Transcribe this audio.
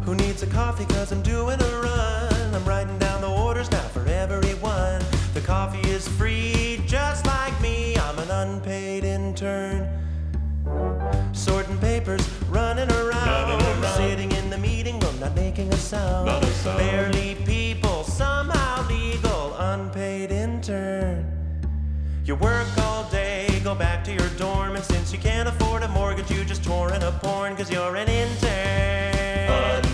Who needs a coffee? Cause I'm doing a run. I'm writing down the orders now for everyone. The coffee is free, just like me. I'm an unpaid intern. Sorting papers, running around. Sitting in the meeting room, not making a sound. Barely people, somehow legal. Unpaid intern. You work all day, go back to your dorm, and since you can't afford a mortgage, you just torrent a porn, cause you're an intern.